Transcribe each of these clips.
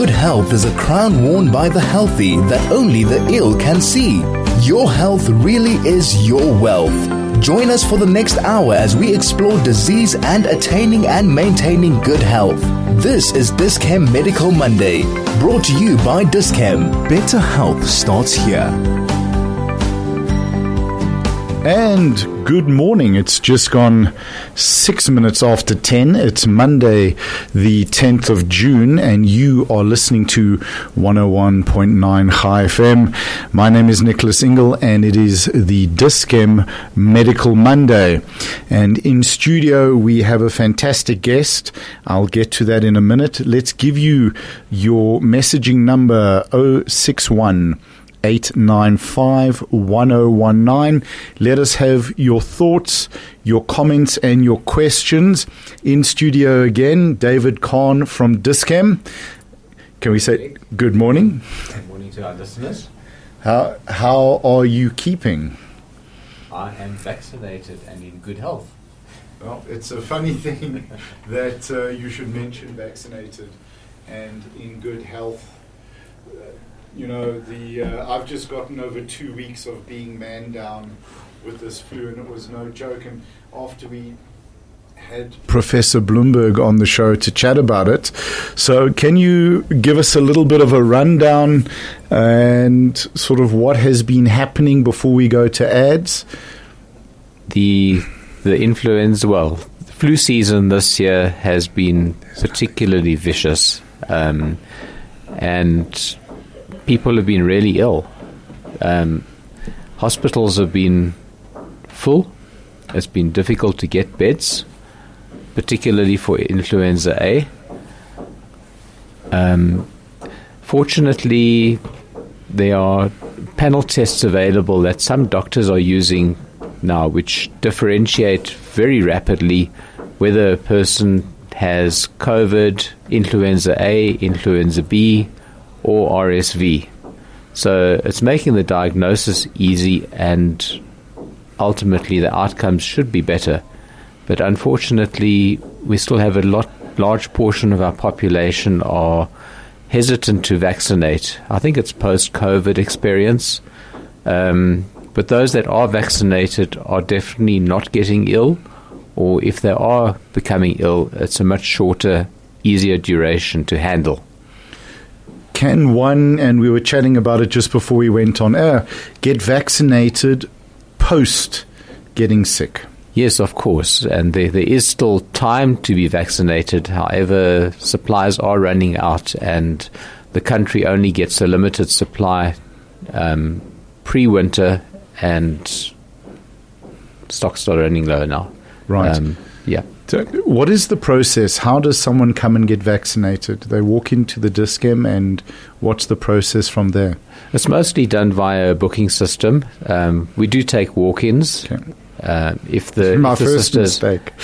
Good health is a crown worn by the healthy that only the ill can see. Your health really is your wealth. Join us for the next hour as we explore disease and attaining and maintaining good health. This is Dis-Chem Medical Monday, brought to you by Dis-Chem. Better health starts here. And good morning. It's just gone 6 minutes after 10. It's Monday, the 10th of June, and you are listening to 101.9 Chai FM. My name is Nicholas Ingle, and it is the Dis-Chem Medical Monday. And in studio, we have a fantastic guest. I'll get to that in a minute. Let's give you your messaging number, 061 895-1019. Let us have your thoughts, your comments, and your questions. In studio again, David Kahn from Dis-Chem. Can we say good morning? Good morning to our listeners. How are you keeping? I am vaccinated and in good health. Well, it's a funny thing that you should mention vaccinated and in good health. You know, I've just gotten over 2 weeks of being man down with this flu, and it was no joke. And after we had Professor Bloomberg on the show to chat about it, so can you give us a little bit of a rundown and sort of what has been happening before we go to ads? The influenza, the flu season this year has been particularly vicious, and people have been really ill. Hospitals have been full. It's been difficult to get beds, particularly for influenza A. Fortunately, there are panel tests available that some doctors are using now, which differentiate very rapidly whether a person has COVID, influenza A, influenza B, or RSV. So it's making the diagnosis easy, and ultimately the outcomes should be better. But unfortunately, we still have a large portion of our population are hesitant to vaccinate. I think it's post-COVID experience. But those that are vaccinated are definitely not getting ill, or if they are becoming ill, it's a much shorter, easier duration to handle. Can one, and we were chatting about it just before we went on air, get vaccinated post getting sick? Yes, of course, and there is still time to be vaccinated. However, supplies are running out, and the country only gets a limited supply pre-winter, and stocks are running low now. Right. Yeah. So what is the process? How does someone come and get vaccinated? They walk into the Dis-Chem, and what's the process from there? It's mostly done via a booking system. We do take walk-ins. Okay. If the mistake.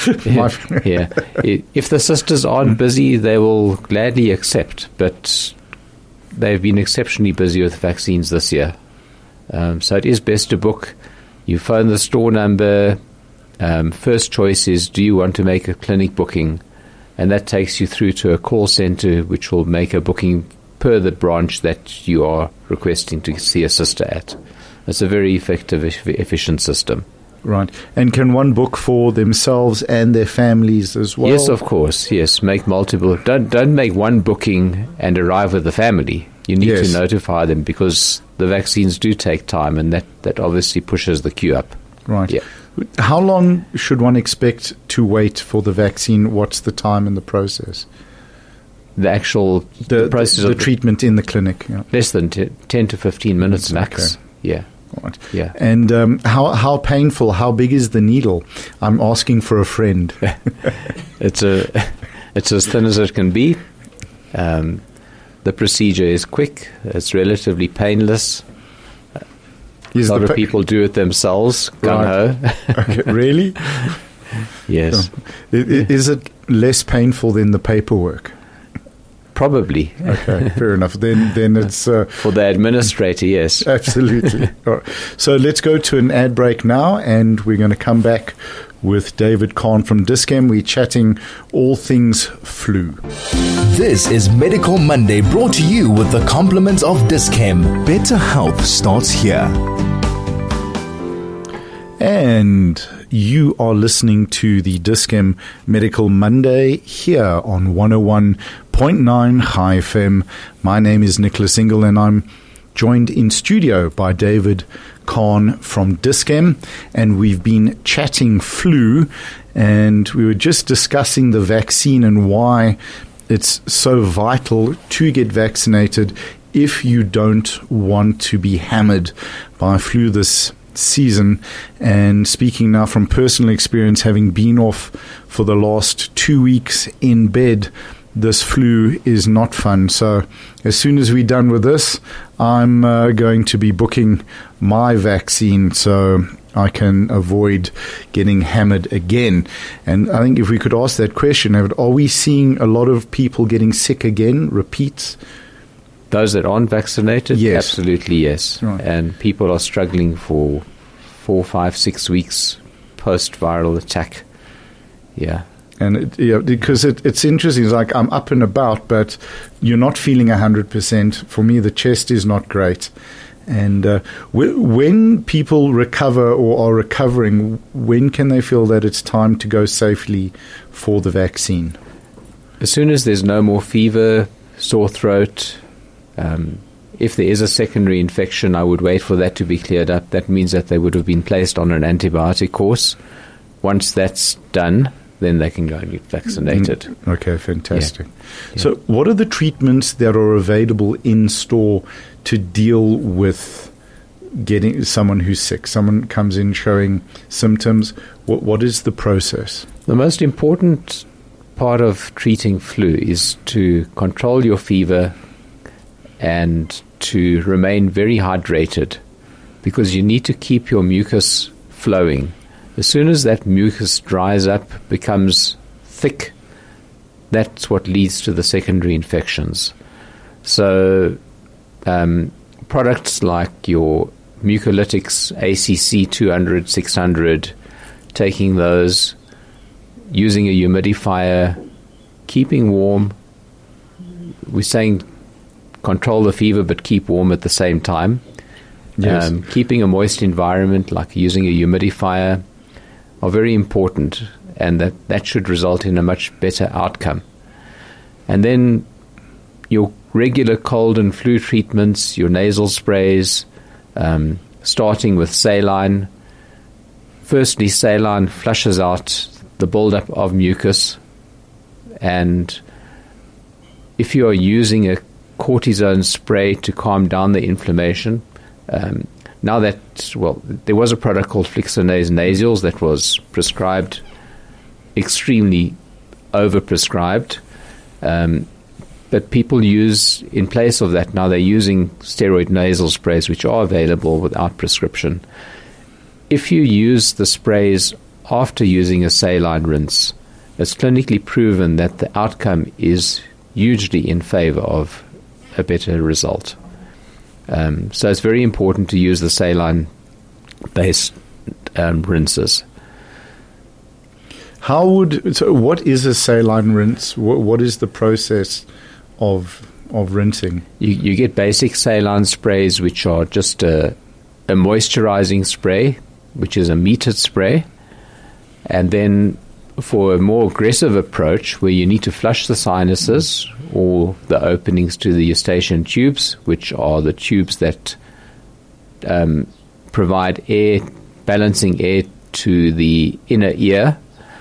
If the sisters aren't busy, they will gladly accept. But they've been exceptionally busy with vaccines this year. So it is best to book. You phone the store number. First choice is, do you want to make a clinic booking? And that takes you through to a call center, which will make a booking per the branch that you are requesting to see a sister at. It's a very effective, efficient system. Right. And can one book for themselves and their families as well? Yes, of course. Yes, make multiple. Don't make one booking and arrive with the family. You need to notify them, because the vaccines do take time, and that obviously pushes the queue up. Right. Yeah. How long should one expect to wait for the vaccine? What's the time in the process? The actual process the of treatment in the clinic? Yeah. Less than 10 to 15 minutes max. Okay. Yeah. Right. Yeah. And how painful, how big is the needle? I'm asking for a friend. It's as thin as it can be. The procedure is quick. It's relatively painless. A lot of people do it themselves. Gung-ho. Okay, really? Yes. Is it less painful than the paperwork? Probably. Okay, fair enough. Then it's... for the administrator, yes. Absolutely. All right. So let's go to an ad break now, and we're going to come back with David Kahn from Dis-Chem. We're chatting all things flu. This is Medical Monday, brought to you with the compliments of Dis-Chem. Better health starts here. And you are listening to the Dis-Chem Medical Monday here on 101.9 Chai FM. My name is Nicholas Ingle, and I'm joined in studio by David Kahn from Dis-Chem, and we've been chatting flu, and we were just discussing the vaccine and why it's so vital to get vaccinated if you don't want to be hammered by flu this season. And speaking now from personal experience, having been off for the last 2 weeks in bed, this flu is not fun. So as soon as we're done with this, I'm going to be booking my vaccine so I can avoid getting hammered again. And I think if we could ask that question, are we seeing a lot of people getting sick again, repeats? Those that aren't vaccinated? Yes. Absolutely, yes. Right. And people are struggling for 4, 5, 6 weeks post-viral attack. Yeah. And because it's interesting. It's like I'm up and about, but you're not feeling 100%. For me, the chest is not great. And when people recover or are recovering, when can they feel that it's time to go safely for the vaccine? As soon as there's no more fever, sore throat, if there is a secondary infection, I would wait for that to be cleared up. That means that they would have been placed on an antibiotic course. Once that's done, then they can go and get vaccinated. Okay, fantastic. Yeah. So what are the treatments that are available in store to deal with getting someone who's sick? Someone comes in showing symptoms. What is the process? The most important part of treating flu is to control your fever and to remain very hydrated, because you need to keep your mucus flowing. As soon as that mucus dries up, becomes thick, that's what leads to the secondary infections. So products like your mucolytics, ACC 200, 600, taking those, using a humidifier, keeping warm. We're saying control the fever but keep warm at the same time. Yes. Keeping a moist environment, like using a humidifier, are very important, and that should result in a much better outcome. And then your regular cold and flu treatments, your nasal sprays, starting with saline. Firstly, saline flushes out the buildup of mucus, and if you are using a cortisone spray to calm down the inflammation, now that, there was a product called Flixonase Nasals that was prescribed, extremely overprescribed, but people use, in place of that, now they're using steroid nasal sprays, which are available without prescription. If you use the sprays after using a saline rinse, it's clinically proven that the outcome is hugely in favor of a better result. So it's very important to use the saline-based rinses. So what is a saline rinse? What is the process of rinsing? You get basic saline sprays, which are just a moisturizing spray, which is a metered spray. And then for a more aggressive approach, where you need to flush the sinuses or the openings to the eustachian tubes, which are the tubes that provide air, balancing air to the inner ear,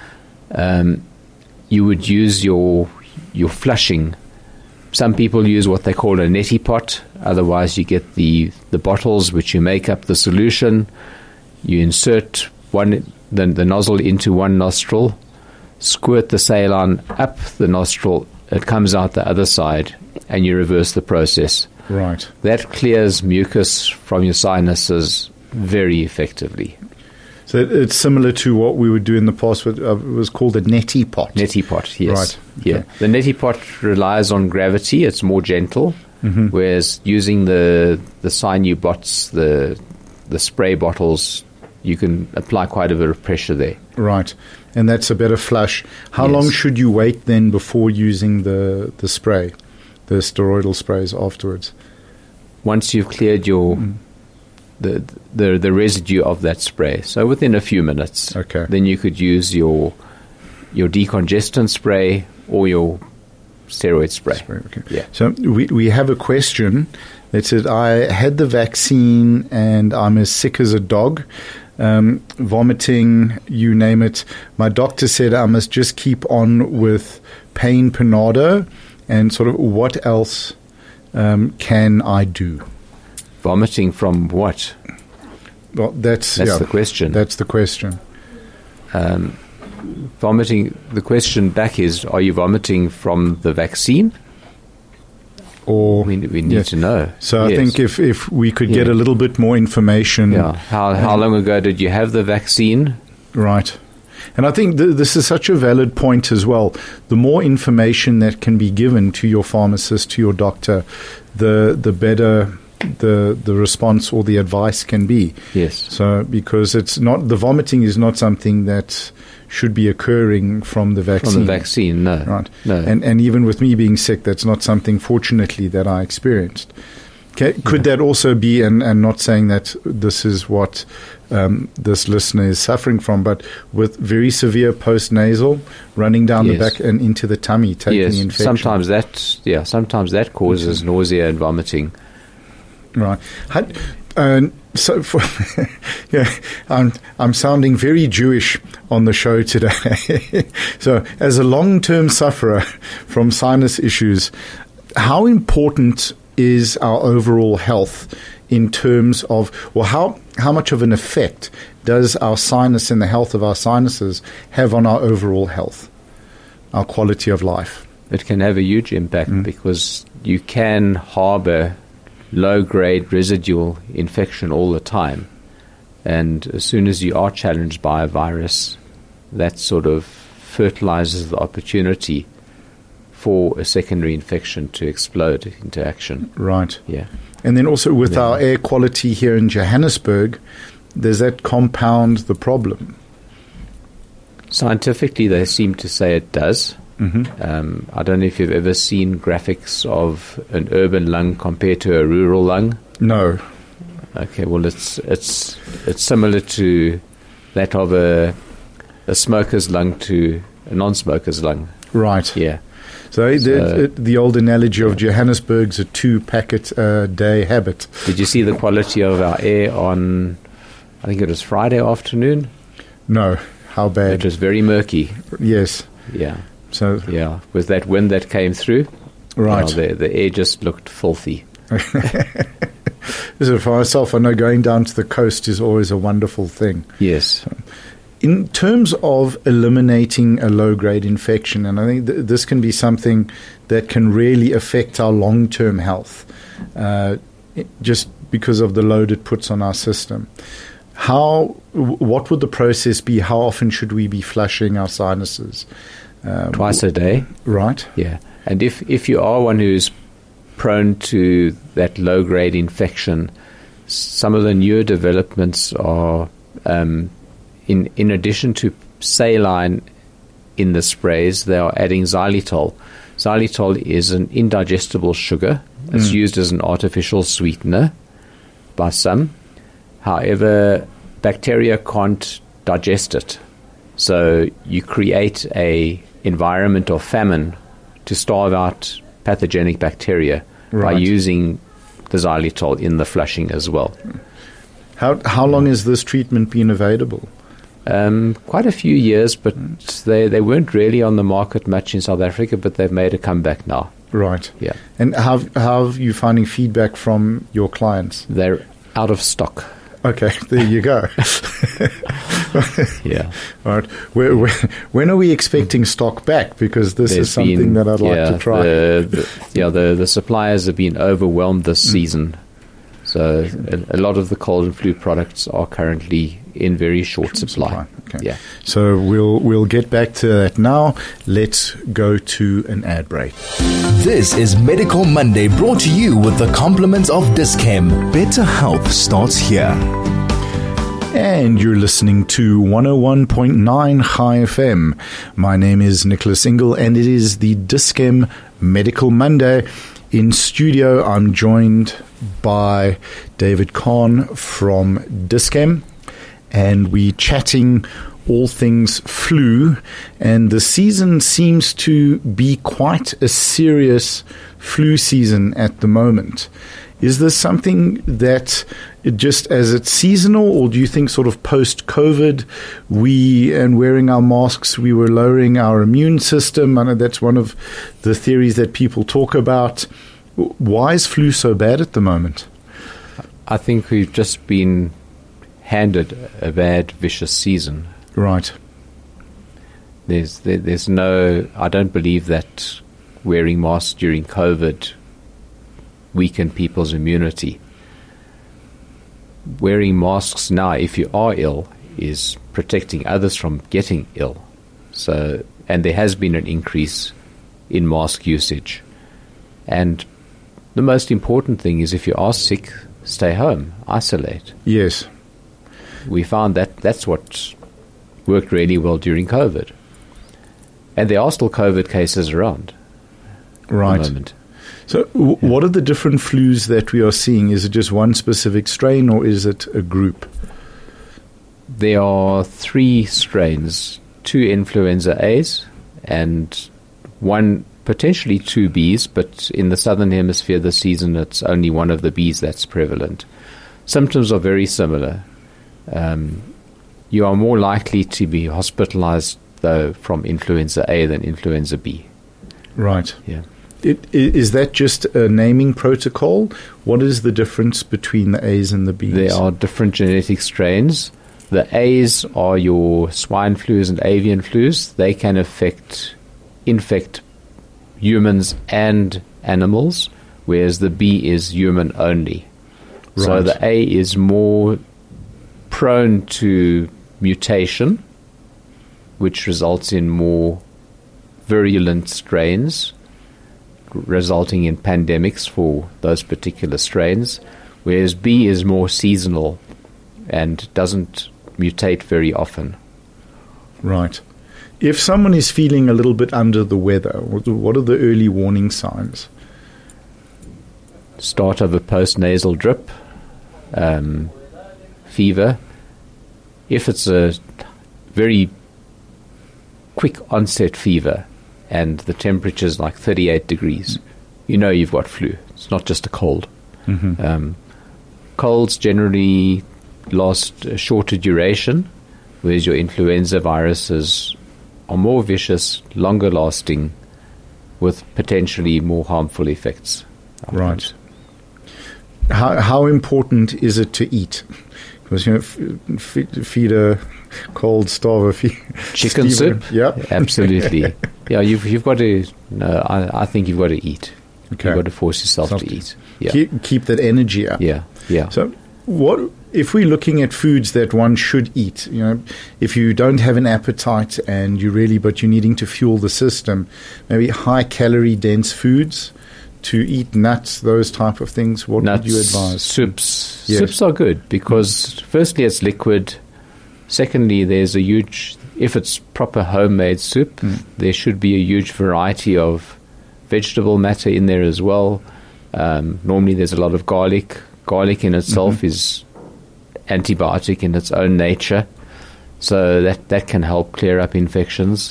you would use your flushing. Some people use what they call a neti pot. Otherwise, you get the bottles which you make up the solution. You insert the nozzle into one nostril, squirt the saline up the nostril, it comes out the other side, and you reverse the process. Right. That clears mucus from your sinuses very effectively. So it's similar to what we would do in the past. It was called a neti pot. Neti pot, yes. Right. Yeah. Okay. The neti pot relies on gravity. It's more gentle, whereas using the Sinubots, the spray bottles, you can apply quite a bit of pressure there. Right. And that's a better flush. How Yes. long should you wait then before using the spray, the steroidal sprays afterwards? Once you've cleared your the residue of that spray, so within a few minutes, Okay. then you could use your decongestant spray or your steroid spray. Okay. Yeah. So we have a question that said, I had the vaccine and I'm as sick as a dog, vomiting, you name it. My doctor said I must just keep on with pain Panado, and sort of what else can I do? Vomiting from what? Well, that's the question. That's the question. Vomiting. The question back is: are you vomiting from the vaccine? Or We need yes. to know. So I Yes. think if we could get Yeah. a little bit more information. Yeah. How long ago did you have the vaccine? Right. And I think this is such a valid point as well. The more information that can be given to your pharmacist, to your doctor, the better the response or the advice can be. Yes. So because it's not, the vomiting is not something that should be occurring from the vaccine. From the vaccine, no. Right. No. And even with me being sick, that's not something, fortunately, that I experienced. Okay. Could that also be, and not saying that this is what this listener is suffering from, but with very severe post-nasal, running down the Yes. back and into the tummy, taking yes. infection? Sometimes that causes nausea and vomiting. Right. So, yeah, I'm sounding very Jewish on the show today. So, as a long-term sufferer from sinus issues, how important is our overall health in terms of, well, how much of an effect does our sinus and the health of our sinuses have on our overall health, our quality of life? It can have a huge impact because you can harbor low-grade residual infection all the time. And as soon as you are challenged by a virus, that sort of fertilizes the opportunity for a secondary infection to explode into action. Right. Yeah. And then also with our air quality here in Johannesburg, does that compound the problem? Scientifically, they seem to say it does. I don't know if you've ever seen graphics of an urban lung compared to a rural lung. No. Okay, well, it's similar to that of a smoker's lung to a non-smoker's lung. Right. Yeah. So the old analogy of Johannesburg's a 2-packet-a-day habit. Did you see the quality of our air on, I think it was Friday afternoon? No. How bad? It was very murky. Yes. Yeah. So Yeah. With that wind that came through, right. the air just looked filthy. So for myself, I know going down to the coast is always a wonderful thing. Yes. In terms of eliminating a low-grade infection, and I think this can be something that can really affect our long-term health, just because of the load it puts on our system. What would the process be? How often should we be flushing our sinuses? Twice a day. Right. Yeah. And if you are one who's prone to that low-grade infection, some of the newer developments are, in addition to saline in the sprays, they are adding xylitol. Xylitol is an indigestible sugar. It's used as an artificial sweetener by some. However, bacteria can't digest it. So you create a environment of famine to starve out pathogenic bacteria by Right. using the xylitol in the flushing as well. How long has this treatment been available? Quite a few years, but they weren't really on the market much in South Africa, but they've made a comeback now. Right. Yeah. And how are you finding feedback from your clients? They're out of stock. Okay, there you go. Yeah. All right. When are we expecting stock back? Because this is something that I'd like to try. The suppliers have been overwhelmed this season. So a lot of the cold and flu products are currently in very short supply. Okay. Yeah. So we'll get back to that now. Let's go to an ad break. This is Medical Monday, brought to you with the compliments of Dis-Chem. Better health starts here. And you're listening to 101.9 Chai FM. My name is Nicholas Ingle, and it is the Dis-Chem Medical Monday. In studio, I'm joined by David Kahn from Dis-Chem, and we're chatting all things flu, and the season seems to be quite a serious flu season at the moment. Is this something that just as it's seasonal, or do you think sort of post-COVID, and wearing our masks, we were lowering our immune system? I know that's one of the theories that people talk about. Why is flu so bad at the moment? I think we've just been handed a bad, vicious season. Right. There's no, I don't believe that wearing masks during COVID weaken people's immunity. Wearing masks now, if you are ill, is protecting others from getting ill. So, and there has been an increase in mask usage. And the most important thing is, if you are sick, stay home, isolate. Yes. We found that that's what worked really well during COVID. And there are still COVID cases around right. at the moment. So what are the different flus that we are seeing? Is it just one specific strain, or is it a group? There are 3 strains, 2 influenza A's and potentially 2 B's, but in the southern hemisphere this season it's only one of the B's that's prevalent. Symptoms are very similar. You are more likely to be hospitalized, though, from influenza A than influenza B. Right. Yeah. Is that just a naming protocol? What is the difference between the A's and the B's? There are different genetic strains. The A's are your swine flus and avian flus. They can infect humans and animals, whereas the B is human only. Right. So the A is more prone to mutation, which results in more virulent strains, resulting in pandemics for those particular strains, whereas B is more seasonal and doesn't mutate very often. Right. If someone is feeling a little bit under the weather, what are the early warning signs? Start of a post-nasal drip, fever. If it's a very quick onset fever and the temperature is like 38 degrees, you know you've got flu. It's not just a cold. Mm-hmm. Colds generally last a shorter duration, whereas your influenza viruses are more vicious, longer lasting, with potentially more harmful effects. Right. How important is it to eat? Because, feed a cold, starve a chicken soup. Yeah, absolutely. Yeah, you've got to. No, I think you've got to eat. Okay. You've got to force yourself to eat. Yeah. Keep that energy up. Yeah. So, what if we're looking at foods that one should eat? If you don't have an appetite but you're needing to fuel the system, maybe high calorie dense foods. To eat nuts, those type of things, what would you advise? Soups. Yes. Soups are good because firstly it's liquid. Secondly, there's if it's proper homemade soup, there should be a huge variety of vegetable matter in there as well. Normally there's a lot of garlic. Garlic in itself is antibiotic in its own nature, so that can help clear up infections.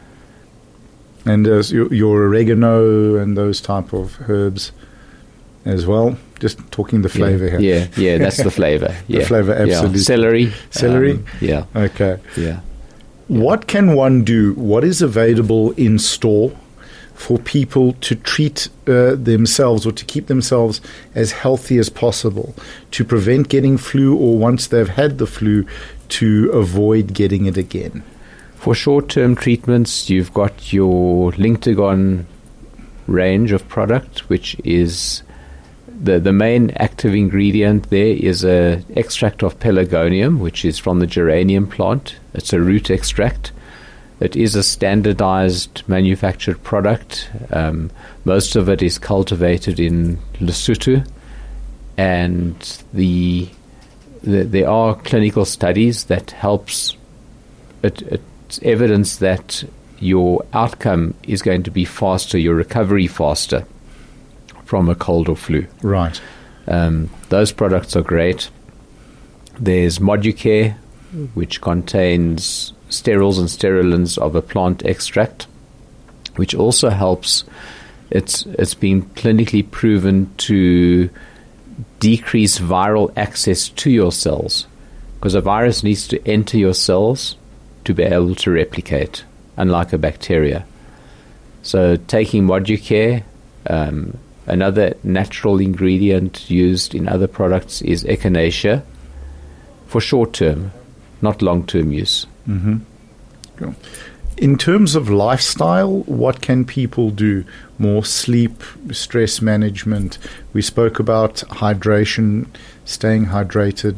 And your oregano and those type of herbs as well. Just talking the flavor here. Yeah, that's the flavor. The flavor, absolutely. Yeah. Celery. Yeah. Okay. Yeah. What can one do? What is available in store for people to treat themselves or to keep themselves as healthy as possible, to prevent getting flu, or once they've had the flu, to avoid getting it again? For short-term treatments, you've got your Linctagon range of product, which is the main active ingredient there is a extract of pelargonium, which is from the geranium plant. It's a root extract. It is a standardized manufactured product. Most of it is cultivated in Lesotho, and the there are clinical studies that helps. It's evidence that your outcome is going to be faster, your recovery faster from a cold or flu. Right. Those products are great. There's Moducare, which contains sterols and sterolins of a plant extract, which also helps. It's been clinically proven to decrease viral access to your cells, because a virus needs to enter your cells to be able to replicate, unlike a bacteria. So taking Moducare, another natural ingredient used in other products is echinacea for short-term, not long-term use. Mm-hmm. Cool. In terms of lifestyle, what can people do? More sleep, stress management. We spoke about hydration, staying hydrated.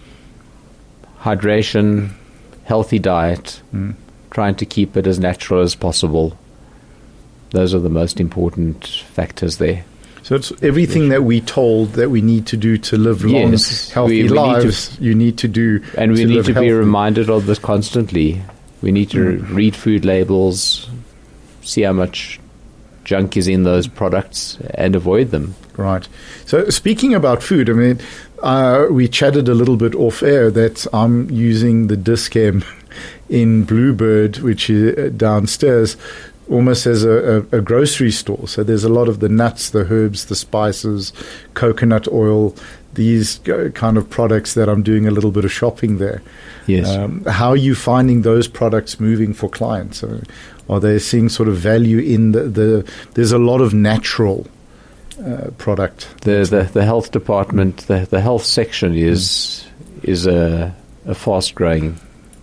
Hydration, healthy diet, trying to keep it as natural as possible. Those are the most important factors there. So it's everything that we're told that we need to do to live long, healthy lives. You need to do, and we need to be reminded of this constantly. We need to read food labels, see how much junk is in those products, and avoid them. Right. So speaking about food, I mean, we chatted a little bit off air that I'm using the Dis-Chem in Bluebird, which is downstairs, almost as a grocery store. So there's a lot of the nuts, the herbs, the spices, coconut oil, these kind of products that I'm doing a little bit of shopping there. Yes. How are you finding those products moving for clients? Are they seeing sort of value in there's a lot of natural product? The health department, the health section is a fast-growing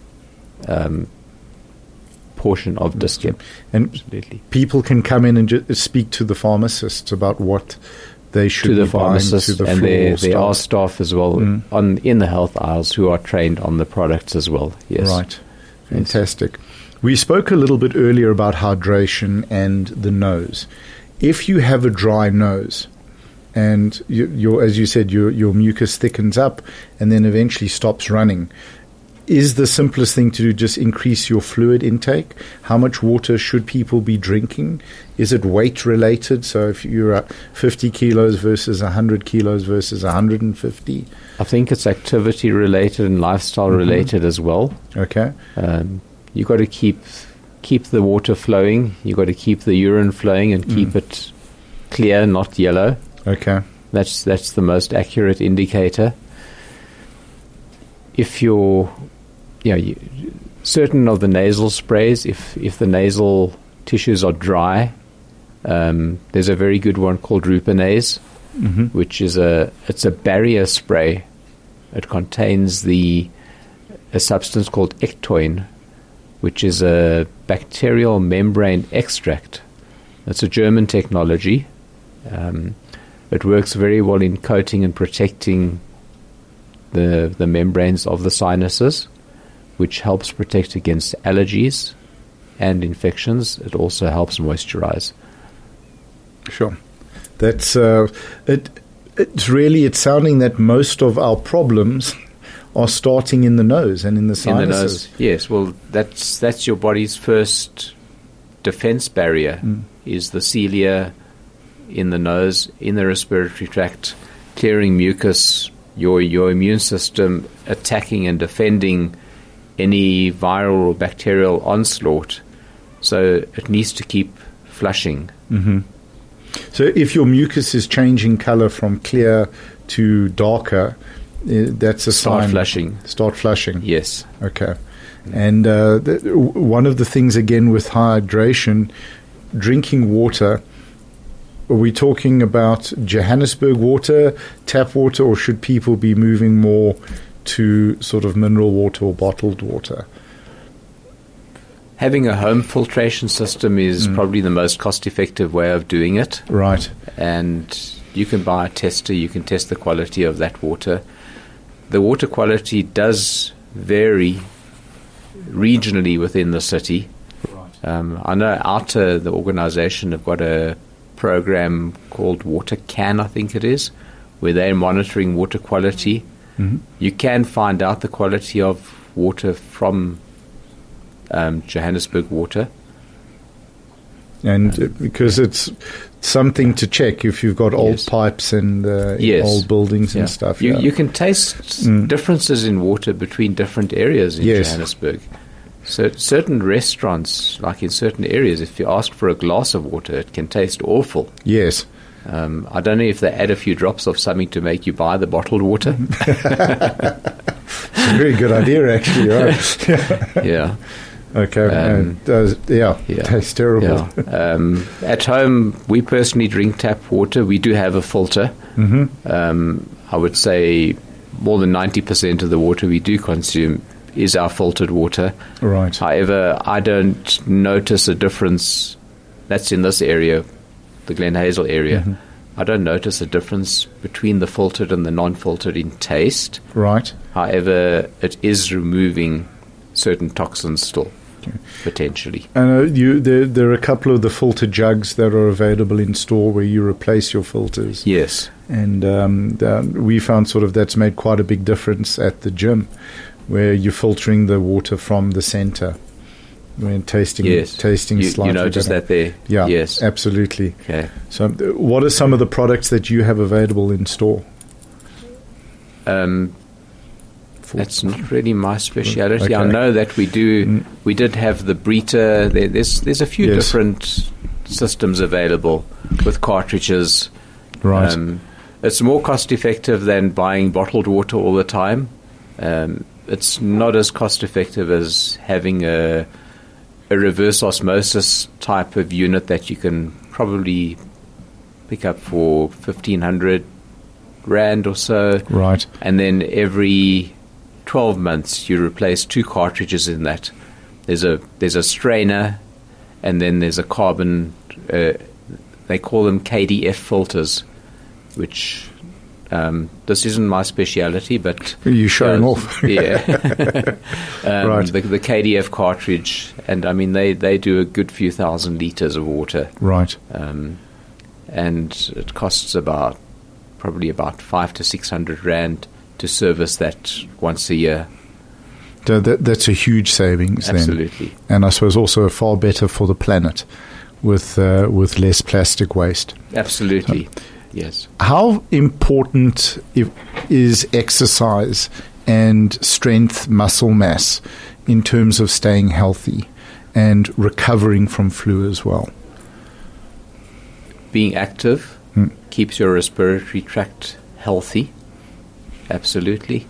portion of Dis-Chem. And absolutely, people can come in and speak to the pharmacists about what they should be buying to the and floor there are staff as well in the health aisles who are trained on the products as well. Yes. Right. Fantastic. We spoke a little bit earlier about hydration and the nose. If you have a dry nose and as you said, your mucus thickens up and then eventually stops running, is the simplest thing to do just increase your fluid intake? How much water should people be drinking? Is it weight related? So if you're at 50 kilos versus 100 kilos versus 150? I think it's activity related and lifestyle related as well. Okay. You've got to keep the water flowing. You've got to keep the urine flowing and keep it clear, not yellow. Okay. That's the most accurate indicator. If you're certain of the nasal sprays, if the nasal tissues are dry, there's a very good one called Ruconase, which is it's a barrier spray. It contains a substance called ectoin, which is a bacterial membrane extract. It's a German technology. It works very well in coating and protecting the membranes of the sinuses, which helps protect against allergies and infections. It also helps moisturize. Sure. That's it's sounding that most of our problems are starting in the nose and in the sinuses. In the nose, yes. Well, that's your body's first defense barrier, is the cilia in the nose, in the respiratory tract, clearing mucus, your immune system attacking and defending any viral or bacterial onslaught. So it needs to keep flushing. Mm-hmm. So if your mucus is changing color from clear to darker, that's a sign. Start flushing. Yes. Okay. And one of the things, again, with hydration, drinking water, are we talking about Johannesburg water, tap water, or should people be moving more to sort of mineral water or bottled water? Having a home filtration system is probably the most cost-effective way of doing it. Right. And you can buy a tester, you can test the quality of that water. The water quality does vary regionally within the city. Right. I know OUTA, the organization, have got a program called Water Can, I think it is, where they're monitoring water quality. You can find out the quality of water from Johannesburg Water. And because it's something to check if you've got old pipes and old buildings and stuff. You can taste differences in water between different areas in Johannesburg. So certain restaurants, like in certain areas, if you ask for a glass of water, it can taste awful. Yes. I don't know if they add a few drops of something to make you buy the bottled water. It's a very good idea, actually, right? Yeah. Okay. Tastes terrible. Yeah. At home, we personally drink tap water. We do have a filter. I would say more than 90% of the water we do consume is our filtered water. Right. However, I don't notice a difference. That's in this area, the Glen Hazel area. I don't notice a difference between the filtered and the non-filtered in taste. Right. However, it is removing certain toxins still, potentially. And there are a couple of the filter jugs that are available in store where you replace your filters. Yes. And we found sort of that's made quite a big difference at the gym, where you're filtering the water from the center. When tasting slightly. You notice better. that there? Yeah, yes. Absolutely. Okay. So what are some of the products that you have available in store? That's not really my speciality. Okay. I know that we do. We did have the Brita. There's a few different systems available with cartridges. Right. It's more cost effective than buying bottled water all the time. It's not as cost effective as having a reverse osmosis type of unit that you can probably pick up for 1,500 rand or so. Right. And then every 12 months you replace 2 cartridges in that. There's a strainer, and then there's a carbon. They call them KDF filters, which this isn't my speciality, but you're showing off. Yeah. Right. The KDF cartridge, and I mean they do a good few thousand liters of water. Right. And it costs probably about 500 to 600 rand to service that once a year. That's a huge savings. Absolutely. Then. And I suppose also far better for the planet with less plastic waste. Absolutely. So, yes. How important is exercise and strength muscle mass in terms of staying healthy and recovering from flu as well? Being active keeps your respiratory tract healthy. Absolutely.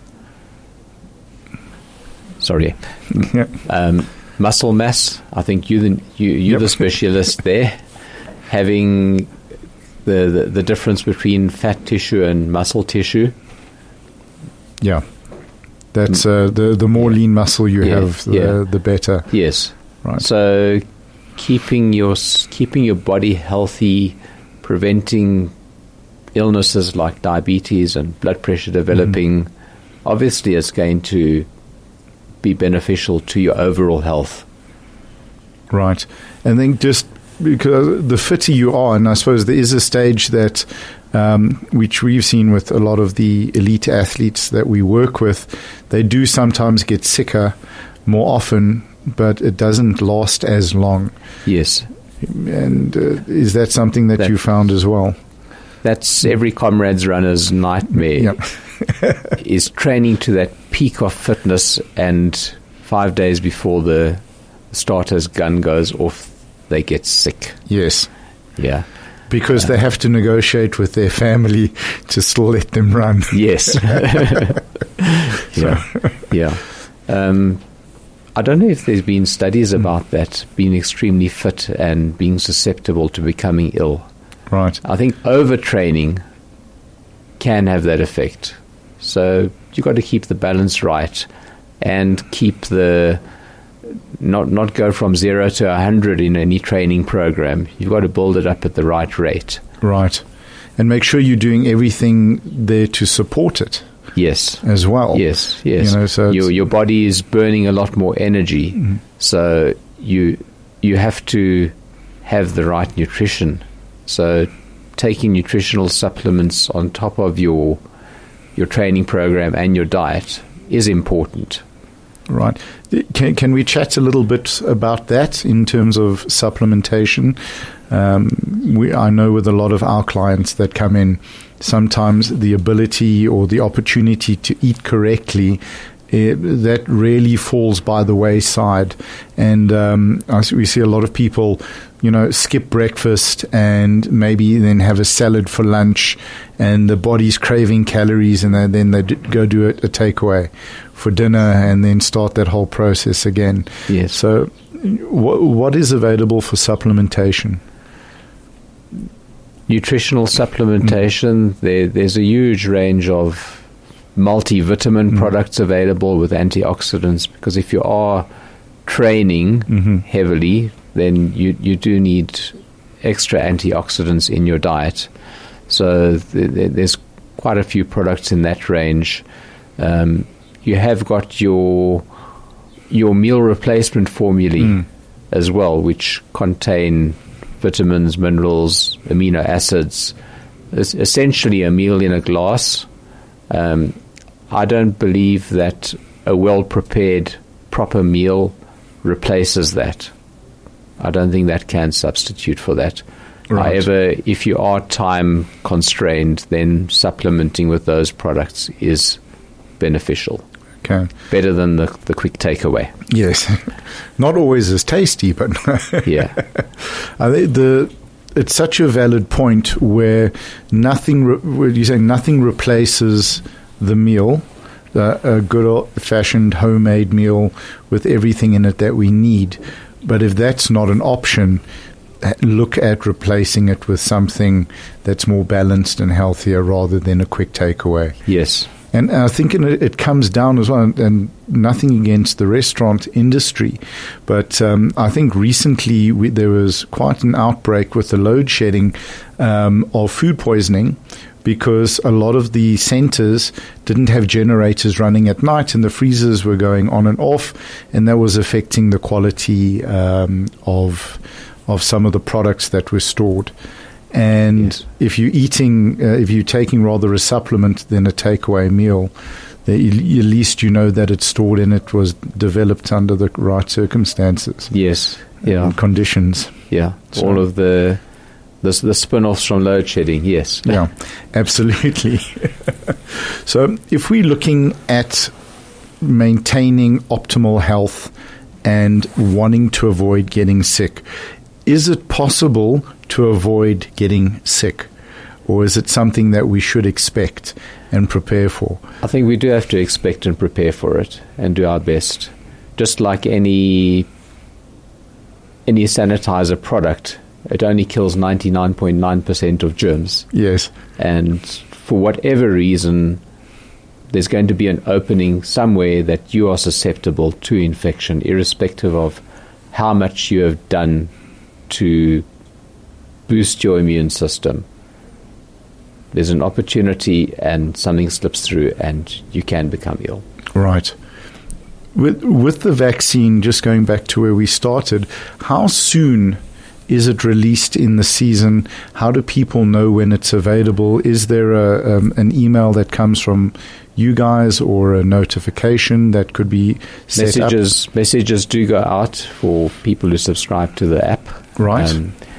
Sorry. Muscle mass. I think you're the specialist there. Having the difference between fat tissue and muscle tissue. Yeah, that's the more lean muscle you have, the better. Yes. Right. So keeping your body healthy, preventing illnesses like diabetes and blood pressure developing, obviously is going to be beneficial to your overall health. Right. And then just because the fitter you are, and I suppose there is a stage that which we've seen with a lot of the elite athletes that we work with, they do sometimes get sicker more often, but it doesn't last as long. Yes. And is that something that you found as well? That's every comrade's runner's nightmare. Yep. Is training to that peak of fitness, and 5 days before the starter's gun goes off, they get sick. Yes. Yeah. Because they have to negotiate with their family to still let them run. Yes. Yeah. Yeah. I don't know if there's been studies about that, being extremely fit and being susceptible to becoming ill. Right. I think overtraining can have that effect. So you've got to keep the balance right and keep not go from 0 to 100 in any training program. You've got to build it up at the right rate. Right. And make sure you're doing everything there to support it. Yes. As well. Yes, yes. So your body is burning a lot more energy, so you have to have the right nutrition. So taking nutritional supplements on top of your your training program and your diet is important. Right. Can we chat a little bit about that in terms of supplementation? I know with a lot of our clients that come in, sometimes the ability or the opportunity to eat correctly, that really falls by the wayside. And we see a lot of people, skip breakfast and maybe then have a salad for lunch, and the body's craving calories, and then they go do a takeaway for dinner and then start that whole process again. Yes. So what is available for supplementation? Nutritional supplementation, there's a huge range of multivitamin products available with antioxidants, because if you are training heavily, then you do need extra antioxidants in your diet. So there's quite a few products in that range. You have got your meal replacement formulae as well, which contain vitamins, minerals, amino acids. It's essentially a meal in a glass. I don't believe that a well-prepared, proper meal replaces that. I don't think that can substitute for that. Right. However, if you are time constrained, then supplementing with those products is beneficial. Okay. Better than the quick takeaway. Yes. Not always as tasty, but yeah. It's such a valid point where nothing replaces the meal, a good old-fashioned homemade meal with everything in it that we need. But if that's not an option, look at replacing it with something that's more balanced and healthier rather than a quick takeaway. Yes. And I think it comes down as well, and nothing against the restaurant industry, but I think recently there was quite an outbreak with the load shedding of food poisoning, because a lot of the centers didn't have generators running at night and the freezers were going on and off, and that was affecting the quality of some of the products that were stored. And yes. if you're taking rather a supplement than a takeaway meal, at least you know that it's stored and it was developed under the right circumstances. Yes, yeah, and conditions. Yeah, so all of the spin-offs from load shedding. Yes, yeah, absolutely. So, if we're looking at maintaining optimal health and wanting to avoid getting sick, is it possible to avoid getting sick, or is it something that we should expect and prepare for? I think we do have to expect and prepare for it and do our best. Just like any sanitizer product, it only kills 99.9% of germs. Yes. And for whatever reason, there's going to be an opening somewhere that you are susceptible to infection, irrespective of how much you have done to boost your immune system. There's an opportunity and something slips through and you can become ill. Right. With the vaccine, just going back to where we started, how soon is it released in the season? How do people know when it's available? Is there an email that comes from you guys or a notification that could be set up? Messages do go out for people who subscribe to the app. Right.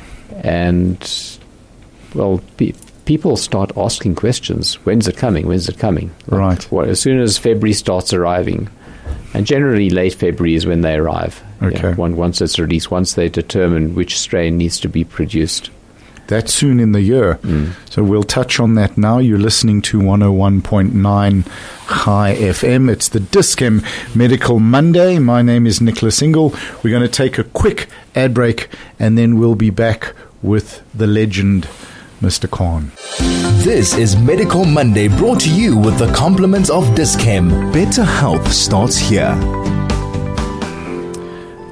People start asking questions. When's it coming? When's it coming? Right. Well, as soon as February starts arriving, and generally late February is when they arrive. Okay. Yeah, once it's released, once they determine which strain needs to be produced. That's soon in the year. So we'll touch on that now. You're listening to 101.9 High FM. It's the Dis-Chem Medical Monday. My name is Nicholas Ingle. We're going to take a quick ad break, and then we'll be back with the legend, Mr. Khan. This is Medical Monday, brought to you with the compliments of Dis-Chem. Better health starts here.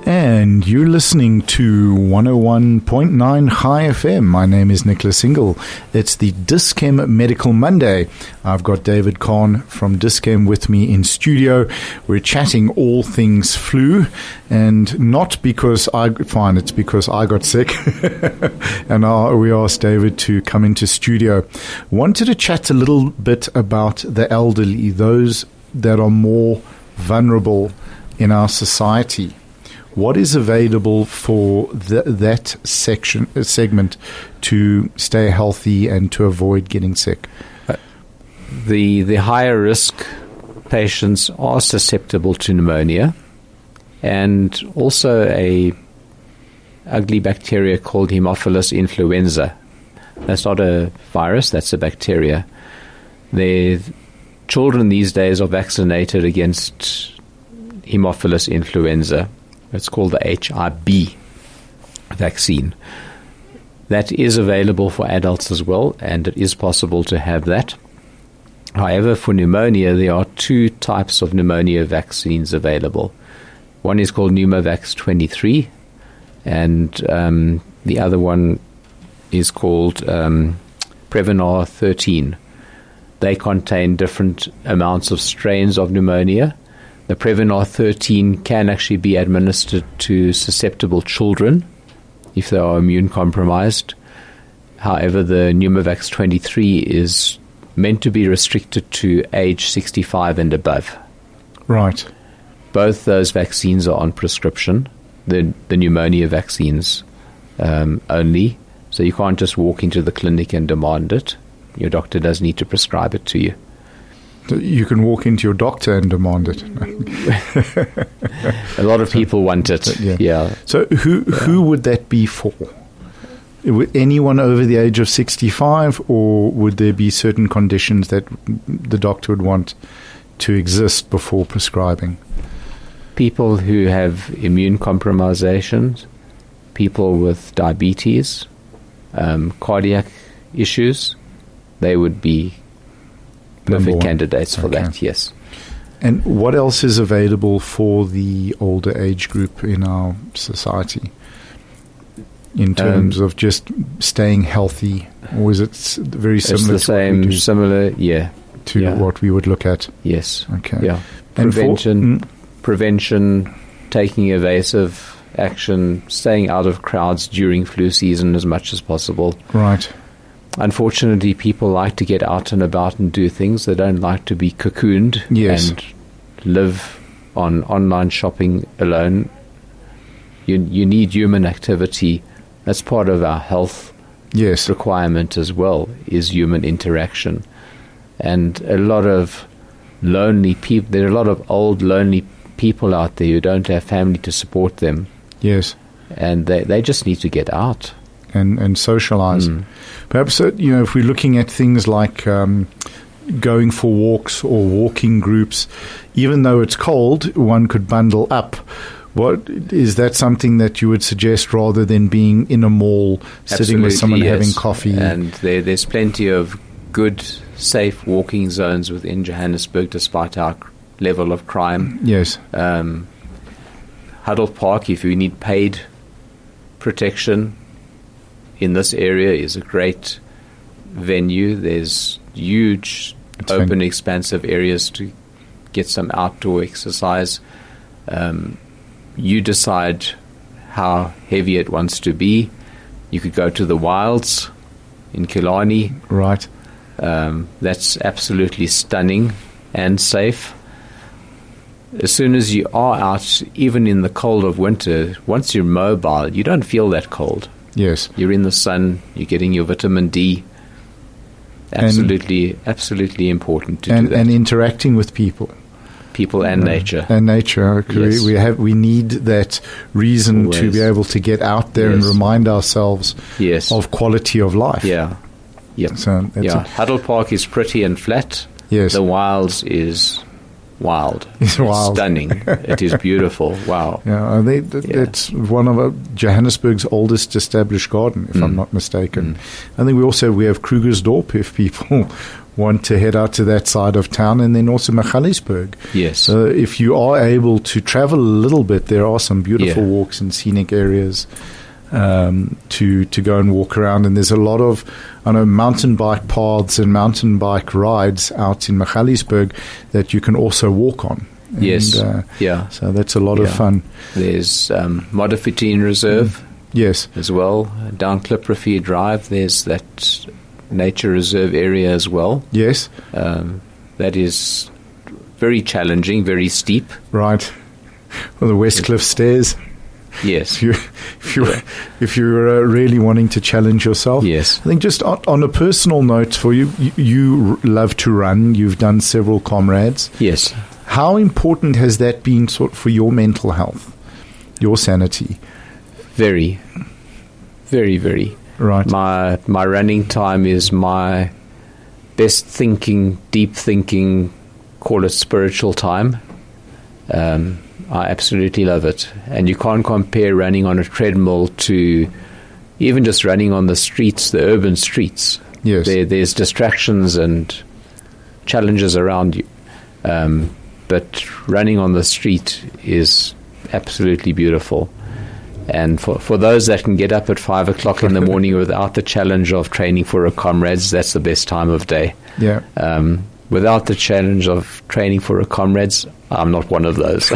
And you're listening to 101.9 High FM. My name is Nicholas Ingle. It's the Dis-Chem Medical Monday. I've got David Kahn from Dis-Chem with me in studio. We're chatting all things flu, and not because it's because I got sick. And we asked David to come into studio. Wanted to chat a little bit about the elderly, those that are more vulnerable in our society. What is available for that segment to stay healthy and to avoid getting sick? The higher risk patients are susceptible to pneumonia, and also a ugly bacteria called Haemophilus influenza. That's not a virus, that's a bacteria. The children these days are vaccinated against Haemophilus influenza. It's called the HIB vaccine. That is available for adults as well, and it is possible to have that. However, for pneumonia, there are two types of pneumonia vaccines available. One is called Pneumovax 23, and the other one is called Prevnar 13. They contain different amounts of strains of pneumonia. The Prevnar 13 can actually be administered to susceptible children if they are immune compromised. However, the Pneumovax 23 is meant to be restricted to age 65 and above. Right. Both those vaccines are on prescription, the pneumonia vaccines only. So you can't just walk into the clinic and demand it. Your doctor does need to prescribe it to you. You can walk into your doctor and demand it. A lot of people want it. Yeah. So who would that be for? Would anyone over the age of 65, or would there be certain conditions that the doctor would want to exist before prescribing? People who have immune compromisations, people with diabetes, cardiac issues, they would be perfect candidates for that, yes. And what else is available for the older age group in our society in terms of just staying healthy? Or is it very similar? It's the similar, yeah. To what we would look at? Yes. Okay. Yeah. Prevention, taking evasive action, staying out of crowds during flu season as much as possible. Right. Unfortunately, people like to get out and about and do things. They don't like to be cocooned and live on online shopping alone. You need human activity. That's part of our health requirement as well, is human interaction. And a lot of lonely people, there are a lot of old, lonely people out there who don't have family to support them. Yes. And they just need to get out. And socialize. Perhaps, if we're looking at things like going for walks or walking groups, even though it's cold, one could bundle up. What is that something that you would suggest rather than being in a mall, sitting with someone having coffee? And there's plenty of good, safe walking zones within Johannesburg, despite our level of crime. Yes. Huddle Park, if you need paid protection in this area, is a great venue. There's huge, open, expansive areas to get some outdoor exercise. You decide how heavy it wants to be. You could go to the Wilds in Killarney. Right. That's absolutely stunning and safe. As soon as you are out, even in the cold of winter, once you're mobile, you don't feel that cold. Yes. You're in the sun, you're getting your vitamin D. Absolutely important to do that. And interacting with people. People and nature. And nature. Yes. We need that reason to be able to get out there and remind ourselves of quality of life. Yeah. Yep. So Huddle Park is pretty and flat. Yes. The Wilds is wild. It's wild. Stunning. It is beautiful. Wow. Yeah, it's one of Johannesburg's oldest established garden, if I'm not mistaken. I think we have Krugersdorp if people want to head out to that side of town, and then also Magaliesburg. Yes. So if you are able to travel a little bit, there are some beautiful walks and scenic areas to go and walk around, and there's a lot of mountain bike paths and mountain bike rides out in Magaliesburg that you can also walk on. And, yes, so that's a lot of fun. There's Modderfontein Reserve, yes, as well. Down Kliprivier Drive, there's that nature reserve area as well. Yes, that is very challenging, very steep. Right, well, the Westcliff Stairs. Yes. If you're really wanting to challenge yourself. Yes. I think just on a personal note for you, you love to run. You've done several comrades. Yes. How important has that been for your mental health, your sanity? Very, very, very. Right. My running time is my best thinking, deep thinking, call it spiritual time. I absolutely love it. And you can't compare running on a treadmill to even just running on the streets, the urban streets. Yes. There's distractions and challenges around you. But running on the street is absolutely beautiful. And for those that can get up at 5 o'clock in the morning without the challenge of training for a comrades, that's the best time of day. Yeah. Without the challenge of training for a comrades, I'm not one of those.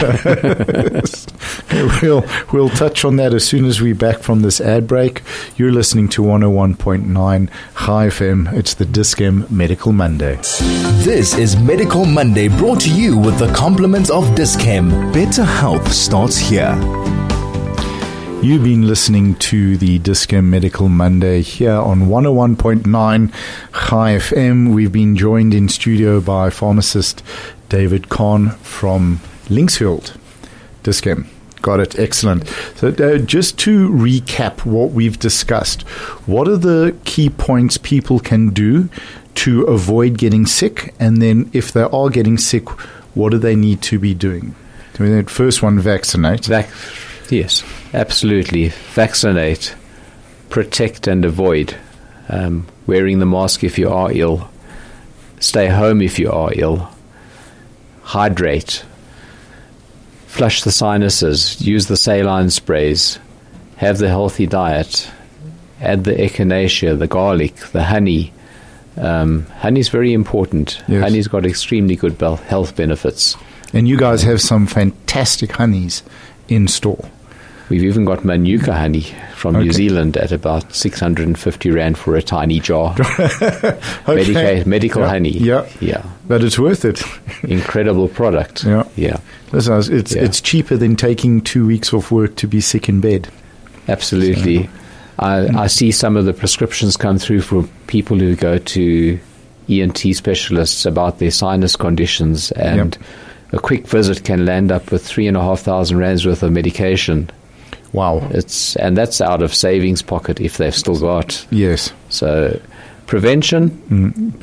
We'll touch on that as soon as we're back from this ad break. You're listening to 101.9 High FM. It's the Dis-Chem Medical Monday. This is Medical Monday, brought to you with the compliments of Dis-Chem. Better health starts here. You've been listening to the Dis-Chem Medical Monday here on 101.9 High FM. We've been joined in studio by pharmacist David Kahn from Linksfield. Dis-Chem. Got it. Excellent. So just to recap what we've discussed, what are the key points people can do to avoid getting sick? And then if they are getting sick, what do they need to be doing? So the first one, vaccinate. Yes, absolutely. Vaccinate, protect and avoid. Wearing the mask if you are ill. Stay home if you are ill. Hydrate. Flush the sinuses. Use the saline sprays. Have the healthy diet. Add the echinacea, the garlic, the honey. Honey is very important. Yes. Honey's got extremely good health benefits. And you guys have some fantastic honeys in store. We've even got Manuka honey from New Zealand at about 650 Rand for a tiny jar. Medical honey. Yeah. But it's worth it. Incredible product. Yeah. Listen, it's cheaper than taking 2 weeks off work to be sick in bed. Absolutely. I see some of the prescriptions come through for people who go to ENT specialists about their sinus conditions, and a quick visit can land up with 3,500 Rands worth of medication. Wow. And that's out of savings pocket if they've still got. Yes. So prevention.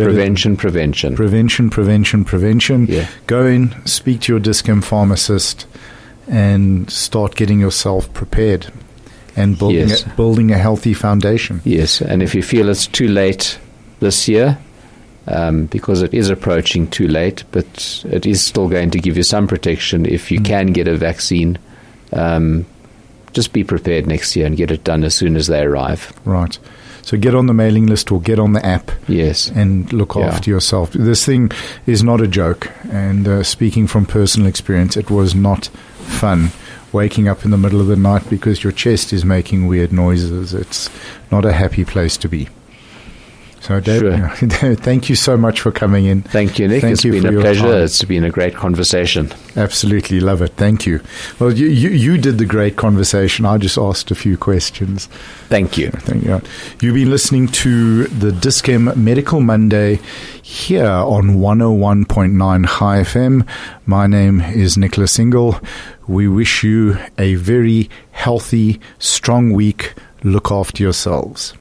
Yeah. Go in, speak to your Dis-Chem pharmacist, and start getting yourself prepared and building a healthy foundation. Yes, and if you feel it's too late this year, because it is approaching too late, but it is still going to give you some protection if you can get a vaccine. Just be prepared next year and get it done as soon as they arrive. Right. So get on the mailing list or get on the app. Yes. And look after yourself. This thing is not a joke. And speaking from personal experience, it was not fun waking up in the middle of the night because your chest is making weird noises. It's not a happy place to be. So, Dave, thank you so much for coming in. Thank you, Nick. It's been a pleasure. Time. It's been a great conversation. Absolutely love it. Thank you. Well, you did the great conversation. I just asked a few questions. Thank you. Thank you. You've been listening to the Dis-Chem Medical Monday here on 101.9 High FM. My name is Nicholas Ingle. We wish you a very healthy, strong week. Look after yourselves.